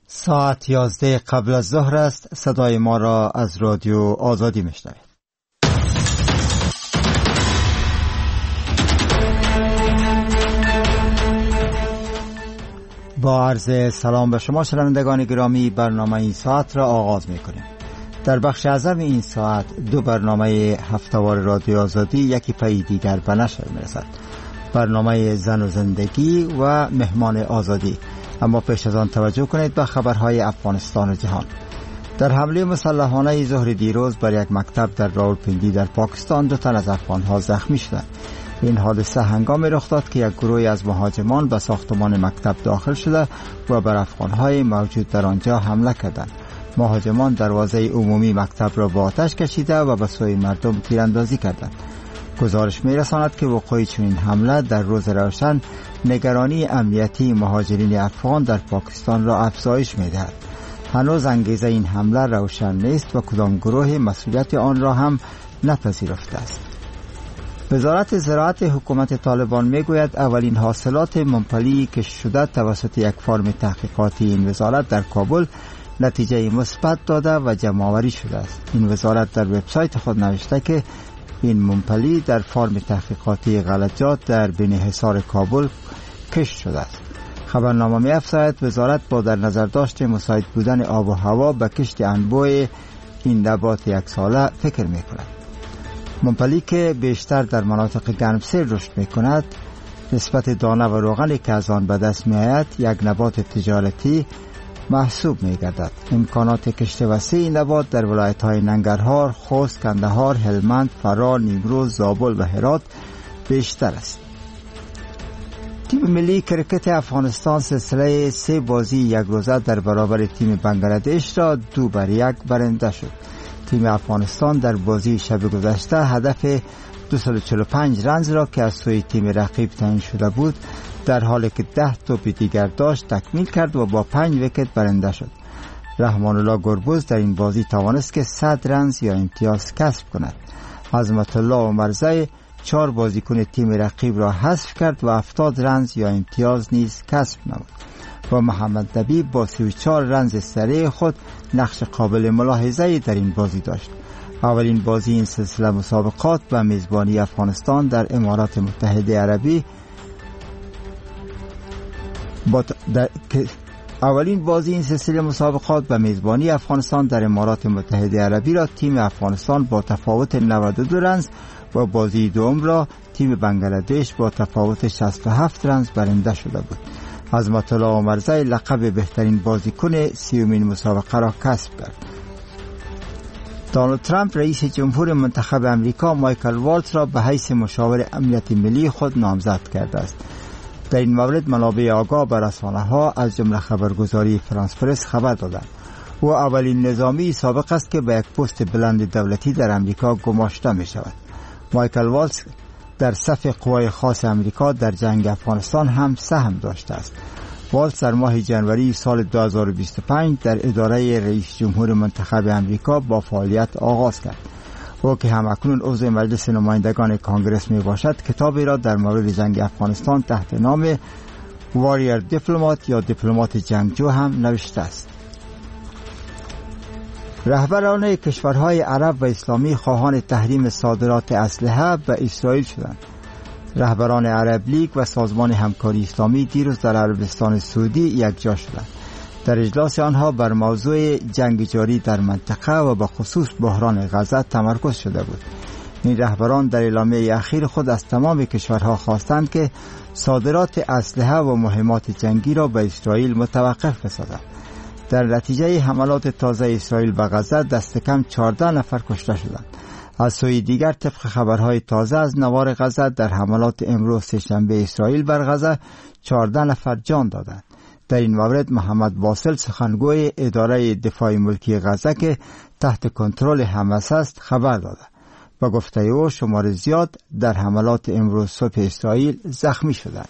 ساعت 11 قبل از ظهر است. صدای ما را از رادیو آزادی میشنوید. با عرض سلام به شما شنوندگان گرامی، برنامه این ساعت را آغاز میکنیم. در بخش اعظم این ساعت دو برنامه هفته‌وار رادیو آزادی یکی پی دیگر به نشر میرسد. برنامه زن و زندگی و مهمان آزادی. اما پیش از آن توجه کنید به خبرهای افغانستان و جهان. در حمله مسلحانه ظهر دیروز بر یک مکتب در راولپنڈی در پاکستان 2 تن از افغان‌ها زخمی شدند. این حادثه هنگامی رخ داد که یک گروه از مهاجمان به ساختمان مکتب داخل شده و بر افغان‌های موجود در آنجا حمله کردند. مهاجمان دروازه عمومی مکتب را با آتش کشیده و به سوی مردم تیراندازی کردند. گزارش می‌رساند که وقوع چنین حمله در روز روشن نگرانی امنیتی مهاجرین افغان در پاکستان را افزایش می‌دهد. هنوز انگیزه این حمله روشن نیست و کدام گروه مسئولیت آن را هم نپذیرفته است. وزارت زراعت حکومت طالبان میگوید اولین حاصلات ممپلی کشت شده توسط یک فرم تحقیقاتی این وزارت در کابل نتیجه مثبت داده و جمع‌آوری شده است. این وزارت در وبسایت خود نوشته که این ممپلی در فرم تحقیقاتی غلجات در بین حصار کابل کشت شده است. خبرنامه می‌افزاید وزارت با در نظر داشت مساعد بودن آب و هوا به کشت انبوه این نبات یک ساله فکر می‌کند. ممپلی که بیشتر در مناطق گرمسیر رشد می‌کند، نسبت دانه و روغنی که از آن به دست می‌آید یک نبات تجارتی محسوب می‌گردد. امکانات کشت وسیع این نبات در ولایت‌های ننگرهار، خوست، کندهار، هلمند، فرا، نیمروز، زابل و هرات بیشتر است. تیم ملی کرکت افغانستان سلسله 3 بازی یک روزه در برابر تیم بنگلادش را 2-1 برنده شد. تیم افغانستان در بازی شب گذشته هدف 245 رنز را که از سوی تیم رقیب تعیین شده بود در حالی که 10 توپ دیگر داشت تکمیل کرد و با 5 ویکت برنده شد. رحمان الله گربز در این بازی توانست که 100 رنز یا امتیاز کسب کند. عظمت الله عمرزی 4 بازیکن تیم رقیب را حذف کرد و 70 رنز یا امتیاز نیز کسب نمود و محمد نبی با 34 رنز سریع خود نقش قابل ملاحظه‌ای در این بازی داشت. اولین بازی این سلسله مسابقات به میزبانی افغانستان در امارات متحده عربی در امارات متحده عربی را تیم افغانستان با تفاوت 92 رنز و بازی دوم را تیم بنگلادش با تفاوت 67 رنز برنده شده بود. عظمت الله عمرزی لقب بهترین بازیکن 30مین مسابقه را کسب کرد. دونالد ترامپ رئیس جمهور منتخب امریکا مایکل والتز را به حیث مشاور امنیت ملی خود نامزد کرده است. در این مورد منابع آگاه به رسانه‌ها از جمله خبرگزاری فرانس پرس خبر دادند. او اولین نظامی سابق است که به یک پست بلند دولتی در امریکا گماشته می شود. مایکل والتز در صف قوای خاص امریکا در جنگ افغانستان هم سهم داشته است. والتز در ماه ژانویه سال 2025 در اداره رئیس جمهور منتخب امریکا با فعالیت آغاز کرد. او که همکنون عضو مجلس نمایندگان کانگرس می باشد کتابی را در مورد جنگ افغانستان تحت نام واریر دیپلمات یا دیپلمات جنگجو هم نوشته است. رهبران کشورهای عرب و اسلامی خواهان تحریم صادرات اسلحه به اسرائیل شدند. رهبران عرب لیگ و سازمان همکاری اسلامی دیروز در عربستان سعودی یکجا شدند. در اجلاس آنها بر موضوع جنگ جاری در منطقه و به خصوص بحران غزه تمرکز شده بود. این رهبران در اعلامیه اخیر خود از تمام کشورها خواستند که صادرات اسلحه و مهمات جنگی را به اسرائیل متوقف بسازند. در نتیجه حملات تازه اسرائیل به غزه دست کم 14 نفر کشته شدند. از سوی دیگر طبق خبرهای تازه از نوار غزه در حملات امروز سه‌شنبه اسرائیل بر غزه 14 نفر جان دادند. در این مورد محمد واصل سخنگوی اداره دفاع ملکی غزه که تحت کنترل حماس است خبر داده. با گفته او شمار زیاد در حملات امروز صبح اسرائیل زخمی شدند.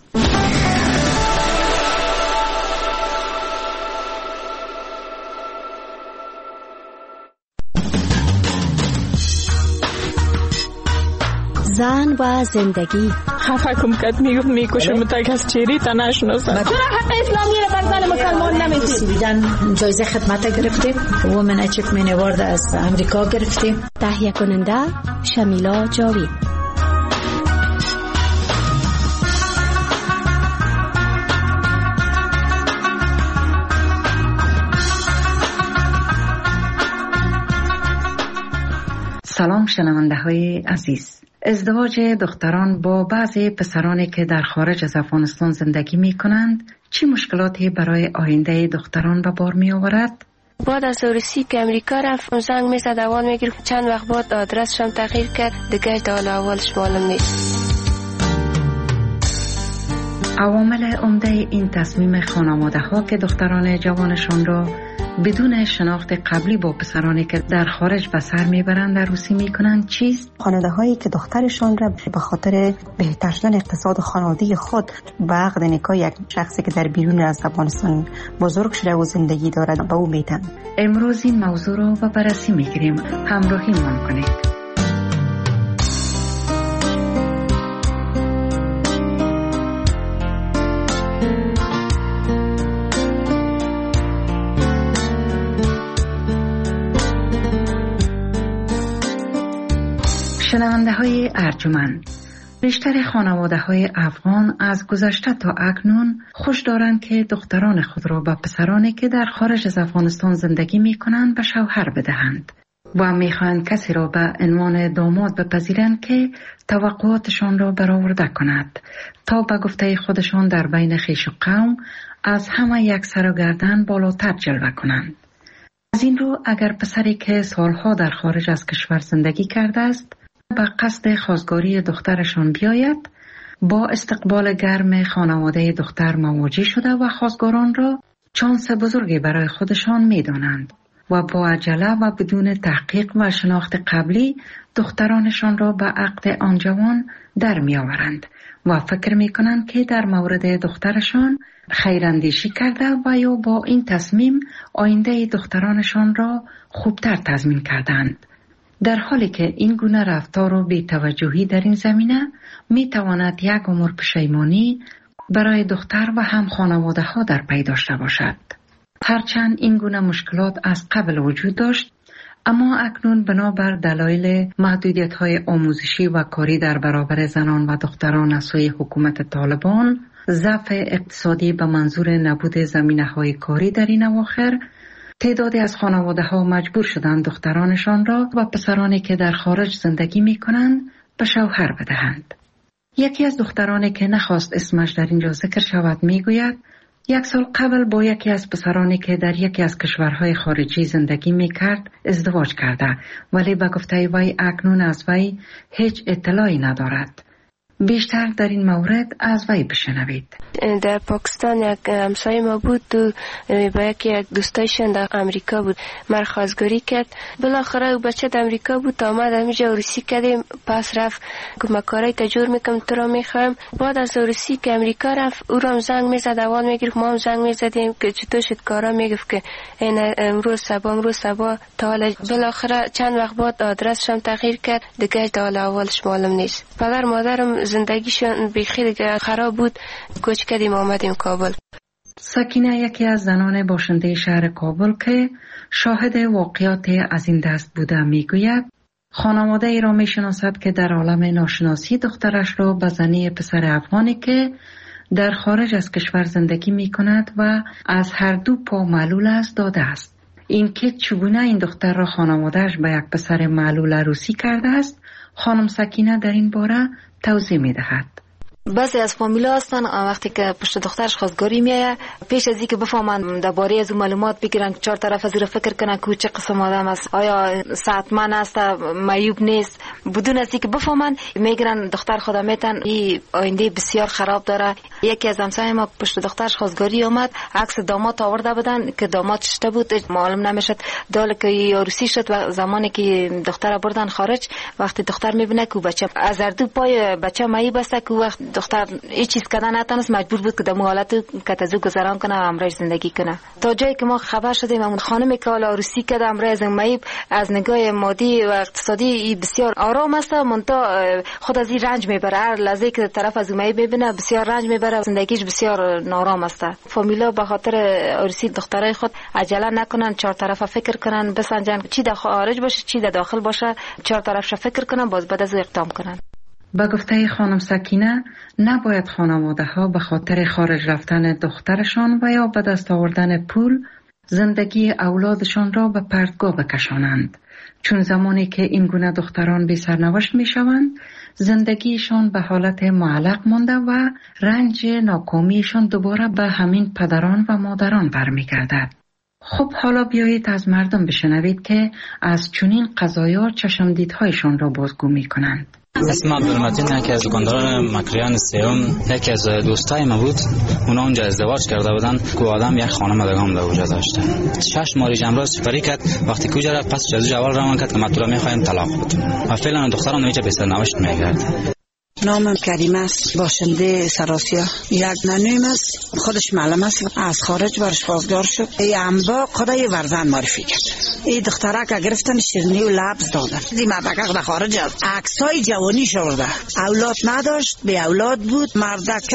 زن و زندگی. خفه کم کد میکشه متک از چیری تا نشناسن. چرا حق اسلامی را بر زن مسلمان نمی سویدن جایزه خدمت گرفتیم، وومن اچیومنت اوارد از امریکا گرفتیم. تهیه کننده شمیلا جاوید. سلام شنونده های عزیز. ازدواج دختران با بعضی پسرانی که در خارج از افغانستان زندگی می کنند چی مشکلاتی برای آینده دختران به بار می آورد؟ بعد از ورسی که امریکا رفت زنگ می زد اول می گرفت، چند وقت بعد آدرسشم تغییر کرد، دیگه تا حالا اولش معلوم نیست. عوامل عمده این تصمیم خانواده ها که دختران جوانشان را بدون شناخت قبلی با پسرانی که در خارج به سر میبرند عروسی میکنند چیست؟ خانواده هایی که دخترشان را به خاطر بهتر شدن اقتصاد خانوادگی خود به عقد نکاح یک شخصی که در بیرون از افغانستان بزرگ شده و زندگی دارد به او میتن. امروز این موضوع را به بررسی میگیریم. همراهی ما کنید. شنونده های ارجمند، بیشتر خانواده های افغان از گذشته تا اکنون خوش دارند که دختران خود را به پسرانی که در خارج از افغانستان زندگی می کنند به شوهر بدهند و می خواهند کسی را به عنوان داماد بپذیرند که توقعاتشان را برآورده کند تا به گفته خودشان در بین خویش و قوم از همه یک سر و گردن بالاتر جلوه کنند. از این رو اگر پسری که سالها در خارج از کشور زندگی کرده است به قصد خواستگاری دخترشان بیاید، با استقبال گرم خانواده دختر مواجه شده و خواستگاران را شانس بزرگی برای خودشان می دانند و با عجله و بدون تحقیق و شناخت قبلی دخترانشان را به عقد آن جوان در می آورند و فکر می کنند که در مورد دخترشان خیراندیشی کرده و یا با این تصمیم آینده دخترانشان را خوبتر تضمین کردند. در حالی که این گونه رفتار و بی‌توجهی در این زمینه می تواند یک عمر پشیمانی برای دختر و هم خانواده ها در پی داشته باشد. هرچند این گونه مشکلات از قبل وجود داشت، اما اکنون بنابر دلایل محدودیت های آموزشی و کاری در برابر زنان و دختران از سوی حکومت طالبان، ضعف اقتصادی به منظور نبود زمینه های کاری در این اواخر، تعدادی از خانواده ها مجبور شدند دخترانشان را و پسرانی که در خارج زندگی می کنند به شوهر بدهند. یکی از دخترانی که نخواست اسمش در اینجا ذکر شود می گوید 1 سال قبل با یکی از پسرانی که در یکی از کشورهای خارجی زندگی می کرد ازدواج کرده، ولی به گفته وی اکنون از وی هیچ اطلاعی ندارد. بیشتر در این مورد از وی بشنوید. در پاکستان یک همسایه ما بود، با یک دوستایشان در امریکا بود، مرخواستگاری کرد. بالاخره او بچه در امریکا بود، آمد همینجا عروسی کردیم. پس رفت که من کارای تجور میکنم، تو را میخوایم. بعد از عروسی که امریکا رفت، او را زنگ میزد، اول میگرفت، ما هم زنگ میزدیم که چطور شد کارا، میگفت که امروز صبح تا حالا. بالاخره چند وقت بعد آدرسشم تغییر کرد، دیگه تا حالا اولش معلوم نیست. پدر مادرم زندگیشون بیخی دیگه خراب بود، کوچ کردیم آمدیم کابل. سکینه یکی از زنان باشنده شهر کابل که شاهد واقعات از این دست بوده میگوید خانواده ای را میشناسد که در عالم ناشناسی دخترش را به زنی پسر افغانی که در خارج از کشور زندگی میکند و از هر دو پا معلول است داده است. این که چگونه این دختر را خانوادهش به یک پسر معلول عروسی کرده است، خانم سکینه در این باره توضیح می‌دهد. بعضی از فامیلا هستن وقتی که پشت دخترش خواستگاری میایه، پیش از اینکه بفهمن درباره از معلومات بگیرن، 4 طرف از این فکر کنن که چه قسم آدم است، آیا صحتمند است، معیوب نیست، بدون از اینکه بفهمن میگیرن دختر خدا میتن این آینده بسیار خراب داره. یکی از همسایه ما پشت دخترش خواستگاری اومد، عکس داماد آورده بودن که داماد چشته بود، معلوم نمیشد. دال که عروسی شد و زمانی که دختر بردن خارج، وقتی دختر میبینه که بچه از هر دو پای بچه معیوب است، که وقت دختر هیچ چیز کردن نتونست، مجبور بود که در حالت کتازو گذران کنه و امرش زندگی کنه. تا جایی که ما خبر شدیم همون خانمی که حالا عروسی کرده امرای زنمایی از نگاه مادی و اقتصادی بسیار آرام است، منتها خود از این رنج میبره. هر لحظه که طرف از زنمایی ببینه بسیار رنج میبره، زندگیش بسیار نارام است. فامیلا به خاطر عروسی دخترای خود عجله نکنن، چهار طرفه فکر کنن، بسنجن چی در خارج باشه چی در داخل باشه، چهار طرفش فکر کنن، باز بعد از اقدام کنن. با گفته خانم سکینه، نباید خانواده ها به خاطر خارج رفتن دخترشان و یا به دست آوردن پول زندگی اولادشان را به پرتگاه بکشانند، چون زمانی که این گونه دختران بی سرنوشت می شوند زندگیشان به حالت معلق مانده و رنج ناکامیشان دوباره به همین پدران و مادران برمیگردد. خب حالا بیایید از مردم بشنوید که از چنین قضایا چشمدیدهایشان را بازگو می کنند. اسم عبدالمتین، یکی از دکانداران مکریان سیوم، یکی از دوستای ما بود. اونا اونجا ازدواج کرده بودن که آدم یک خانه مدگام در اونجا داشته. 6 ماه جمراز سفری کرد. وقتی که رفت پس جزو جوال روان کرد که ما تو را میخوایم طلاق بدیم و فعلا دختران اینجا به سرنوشت میگرده. نامم کریم است، باشنده سراسیا. یک ننویم است، خودش معلم است، از خارج برش بازدار شد. ای انبا خدای ورزن معرفی کرد. ای دخترک گرفتن شیرینی و لبس دادن. دی مردک در خارج است، عکسای جوانی شورده. اولاد نداشت، به اولاد بود. مردک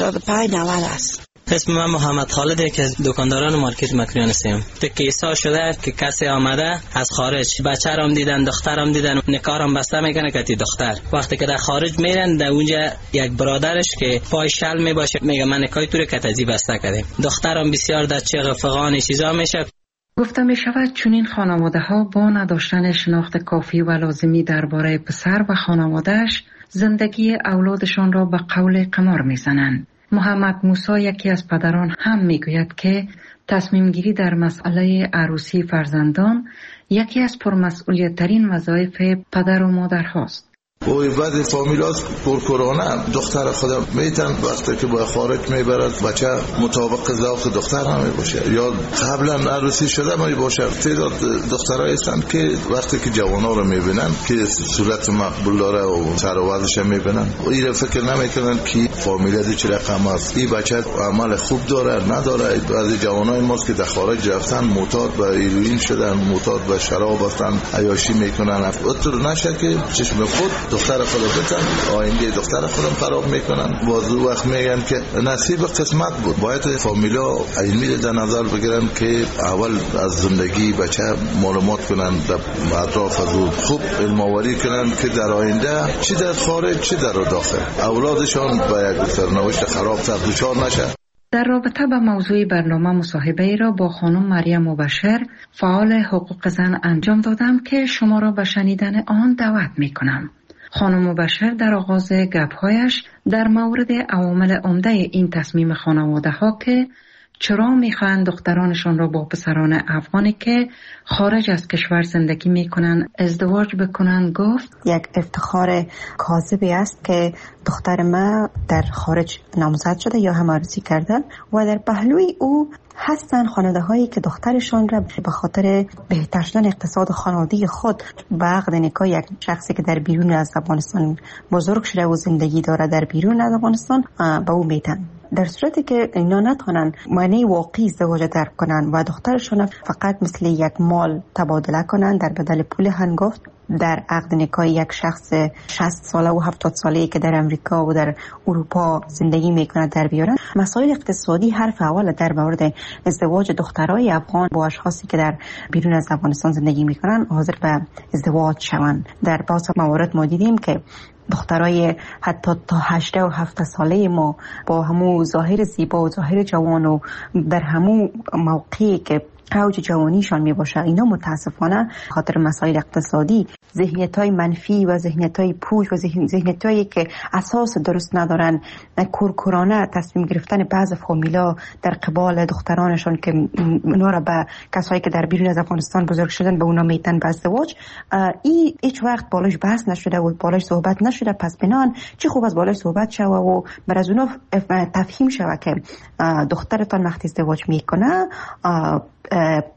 85-90 است. اسم من محمد خالده که دکانداران مارکت مکریان سیم. کیسا شده که کسی آمده از خارج، بچه‌رم دیدن، دخترم دیدن، نکارم بسته میکنه که دختر. وقتی که در خارج میرن در اونجا یک برادرش که پای شل میباشه میگه من نکای تو رو کتازی بسته کردیم. دخترم بسیار در چه فغان چیزا میشه. گفته می شود چنین خانواده ها با نداشتن شناخت کافی و لازمی درباره پسر و خانوادهش زندگی اولادشان را به قول قمار میزنند. محمد موسی، یکی از پدران، هم میگوید که تصمیم گیری در مسئله عروسی فرزندان یکی از پرمسئولیت ترین وظایف پدر و مادر هاست. و بعد فامیلاست پرکرانه دختر خودم میتن وقتی که با خارج میبرد بچه مطابق ذوق دختر هم باشه یا قبلا عروسی شده می باشه. تعداد دخترایی هستند که وقتی که جوانا رو میبینن که صورت مقبول داره و سر و وضعش میبینن و این فکر نمیکنن که فامیلا دی چه رقم است، این بچه عمل خوب داره نداره. بعضی جوانای ماست که در خارج رفتن معتاد به هیروئین شدن، معتاد به شراب هستن، عیاشی میکنن. اطور نشه که چشم خود دختر خودم بتن آینده دختر خودم خراب میکنن. بازو وقت میگن که نصیب قسمت بود. باید فامیلا علمی در نظر بگیرن که اول از زندگی بچه معلومات کنن، در اطراف از خوب علم‌آوری کنن که در آینده چی در خارج چی در داخل اولادشان با یک سرنوشت خراب دچار نشه. در رابطه با موضوع برنامه مصاحبه ای را با خانم مریم مبشر، فعال حقوق زن انجام دادم که شما را به شنیدن آن دعوت میکنم. خانم مبشر در آغاز گپ‌هایش در مورد عوامل عمده این تصمیم خانواده ها که چرا میخواهند دخترانشان را با پسران افغانی که خارج از کشور زندگی میکنن ازدواج بکنن گفت: یک افتخار کاذبی است که دختر ما در خارج نامزد شده یا هم عروسی کرده و در پهلوی او هستن خانواده هایی که دخترشان را به خاطر بهتر شدن اقتصاد خانوادگی خود به عقد نکاح یک شخصی که در بیرون از افغانستان بزرگ شده و زندگی داره در بیرون از افغانستان به او میتن. در صورتی که اینا نتونن معنی واقعی ازدواج درک کنن و دخترشون فقط مثل یک مال تبادله کنن در بدل پول هنگفت در عقد نکاح یک شخص 60 ساله و 70 ساله‌ای که در امریکا و در اروپا زندگی میکنه در بیارن، مسائل اقتصادی حرف اول در مورد ازدواج دخترای افغان با اشخاصی که در بیرون از افغانستان زندگی میکنن حاضر به ازدواج شوند. در بعضی موارد ما دیدیم که دخترای حتی تا 18 و 17 ساله ما با همون ظاهر زیبا و ظاهر جوان و در همون موقعی که اوج جوانیشان می باشه، اینا متاسفانه خاطر مسائل اقتصادی ذهنیت‌های منفی و ذهنیت‌های پوچ و ذهنیت‌هایی که اساس درست ندارن، کورکورانه تصمیم گرفتن بعض فامیلا در قبال دخترانشان که اونا را به کسایی که در بیرون از افغانستان بزرگ شدن به اونا میتن به ازدواج، این هیچ وقت بالاش بحث نشده و بالاش صحبت نشده. پس بنان چه خوب از بالاش صحبت شوه و بر از اونا تفهیم شوه که دخترتان وقتی ازدواج میکنه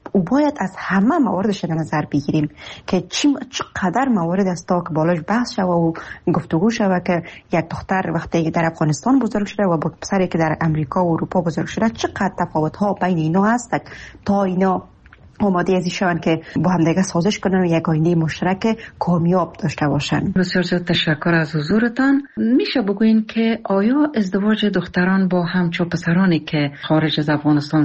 او باید از همه مواردش در نظر بگیریم که چقدر موارد است تا که بالاش بحث شود و گفتگو شود که یک دختر وقتی در افغانستان بزرگ شده و با پسری که در امریکا و اروپا بزرگ شده چقدر تفاوت ها بین اینا هست تا اینا آماده ازی شوند که با هم دیگه سازش کنن و یک آینده مشترک کامیاب داشته باشن. بسیار زیاد تشکر از حضورتان. میشه بگوین که آیا ازدواج دختران با همچو پسرانی که خارج از افغانستان